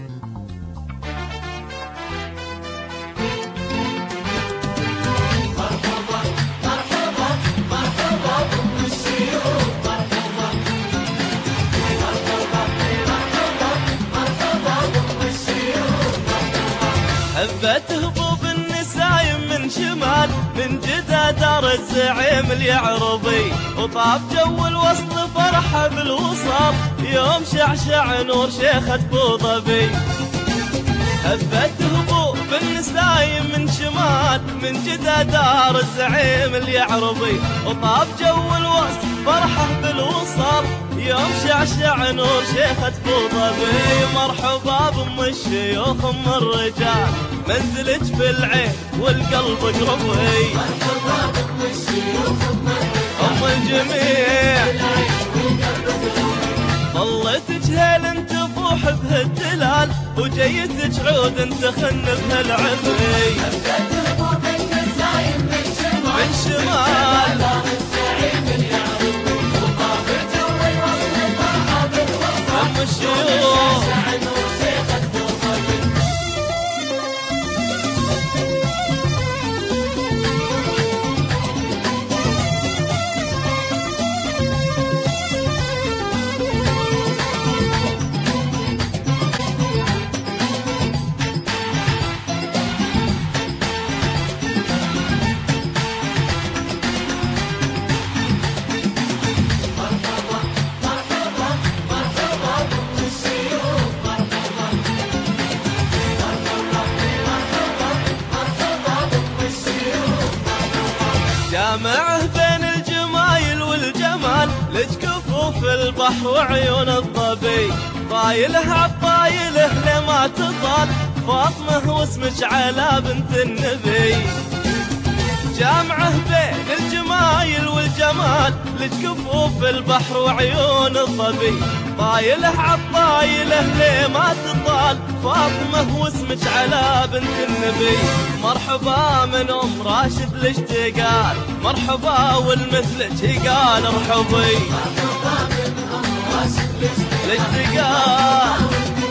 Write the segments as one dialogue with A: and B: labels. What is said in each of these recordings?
A: هبت هبوب النسايم من شمال من جدة دار الزعيم اليعربي، وطاب جو الوصل فرحة بالوصال يوم شعشع نور شيخة ابو ظبي. هبت هبوب النسايم من شمال من جدة دار الزعيم اليعربي، وطاب جو الوصل فرحة بالوصال يوم شعشع نور شيخة ابو ظبي. مرحبا بام الشيوخ ام الرجال منزلك في العين والقلب قربي.
B: مرحبا بام الشيوخ
A: ام الجميع ظلتك هيل تفوح بهالدلال وجيتك عود تخن بهالعبي.
B: هبت هبوب النسايم من
A: شمال
B: الزعيم اليعربي، وطاب جو الوصل فرحة بالوصال
A: ام الشيوخ
B: شعشع نور شيخة ابو ظبي.
A: جامعه بين الجمايل والجمال لج كفوف البحر وعيون الظبي. طايله عطايله لما تطال فاطمه واسمك على بنت النبي. جامعه بين الجمايل والجمال لج كفوف البحر وعيون الظبي. طايله عطايله لما تطال فاطمه واسمك على بنت النبي. مرحبا من ام راشد الاشتقال مرحبا والمثلك قال ارحبي.
B: مرحبا من ام راشد
A: الاشتقال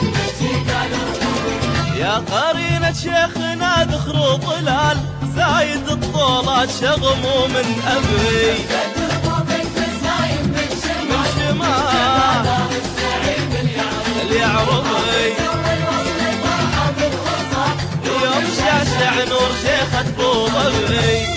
A: يا قرينة شيخنا ذخر ظلال زايد الطولات شغم ومن أبي.
B: هبت هبوب النسايم من
A: شمال
B: الزعيم
A: اليعربي،
B: جو الوصل فرحة بالوصال
A: يوم شعشع نور شيخة ابو ظبي.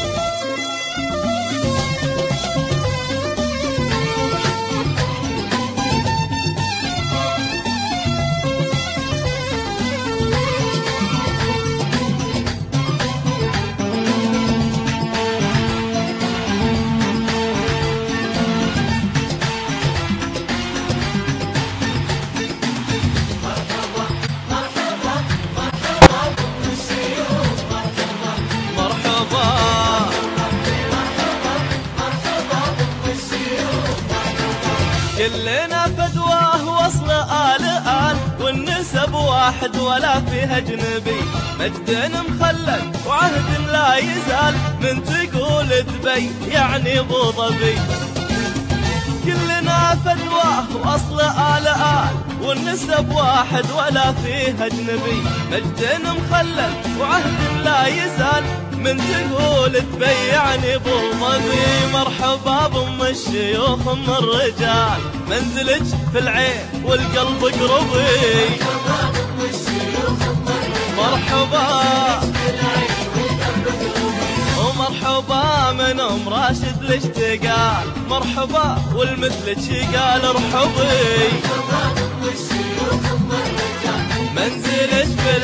A: كلنا فدواه وصل آل والنسب واحد ولا فيها أجنبي. مجد مخلد وعهد لا يزال من تقول دبي يعني ابو ظبي. كلنا فدواه وأصل آل والنسب واحد ولا فيه أجنبي. مجد مخلد وعهد لا يزال من تقول تبيعني ابو ظبي. مرحبا بام الشيوخ ام الرجال منزلك في العين والقلب قربي. مرحبا ومرحبا من ام راشد الاشتقال مرحبا والمثلك قال ارحبي. منزلك في